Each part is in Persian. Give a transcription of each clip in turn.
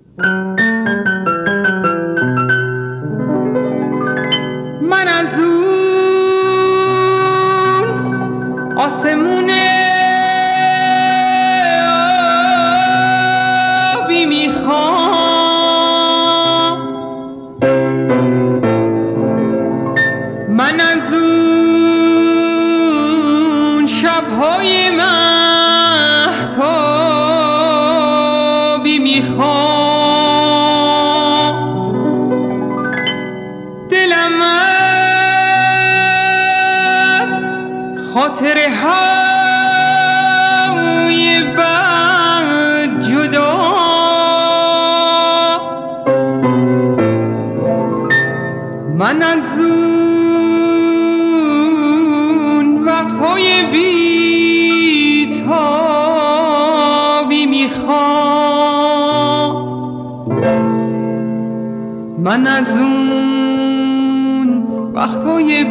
من از اون آسمون آبی میخوام، من از اون شب‌های مهتابی میخوام. دلم از خاطره های بد جدا، من از اون وقتهای بی‌تابی میخوام، من از اون وقتهای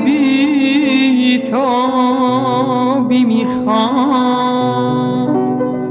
بی‌تابی میخوام.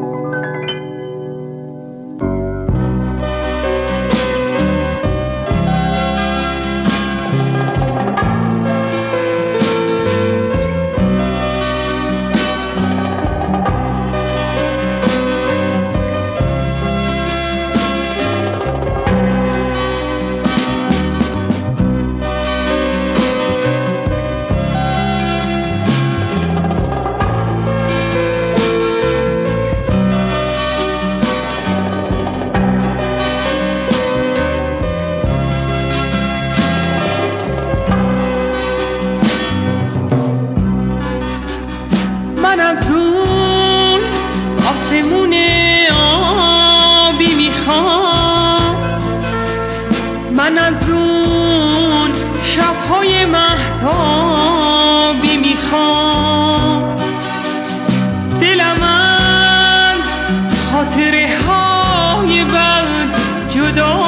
من از اون آسمون آبی میخوام، من از اون شب‌های مهتابی میخوام. دلم از خاطره های بد جدا،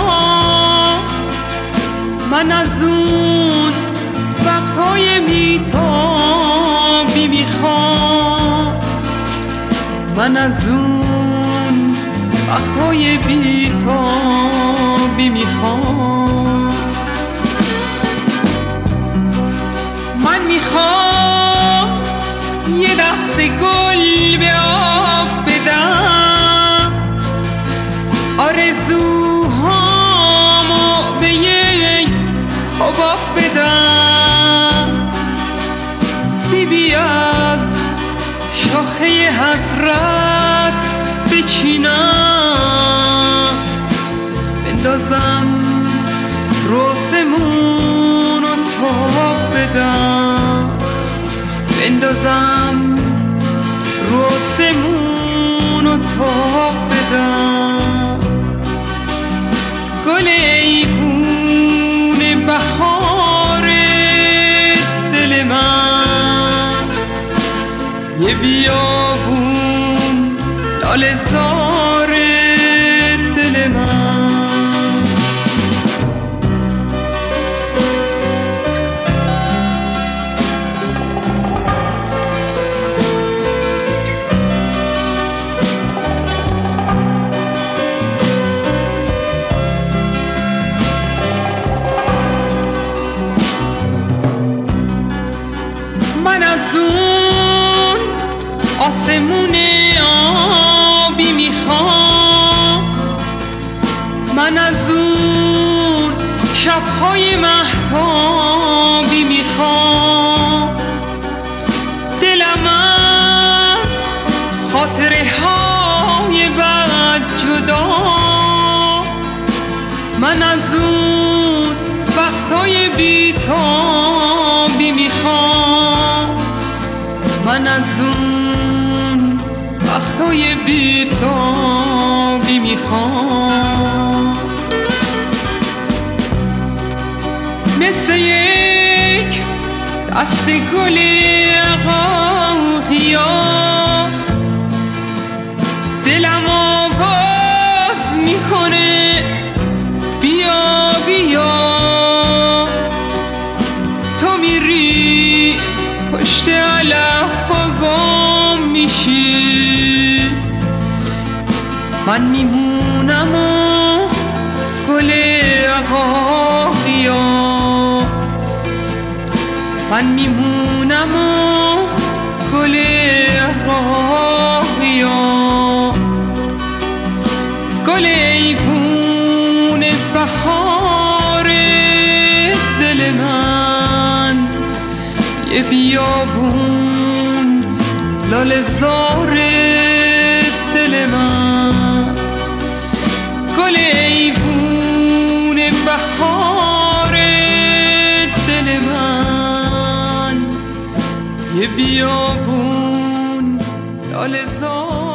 من از اون وقتهای بی‌تابی میخوام، من از اون وقتهای بی‌تابی میخوام. من میخوام یه دسته گل به آب بدم، آرزوهامو به یک حباب بدم، سیبی از شاخه حسرت بچینم، بندازم روسمون و تاب بدم، بندازم روسمون و تاب بدم. گل ایوون بهار دل من، یه بیابون لاله زار دل من. من از اون آسمون آبی میخوام، من از اون شب‌های مهتابی میخوام. دلم از خاطره های بد جدا، من از اون وقتهای بی‌تابی میخوام، من از اون وقتهای بی‌تابی میخوام. مثل یک دست گل عقاقیا دلم آواز میکنه بیا بیا، تو میری پشت علف و گم میشی، من میمونم و رهایا من میمونم و گل رهایا گل ایوون بهار دل من یه بیابون لاله زار دل من گل ایوون بهار دل من یه بیابون لاله زار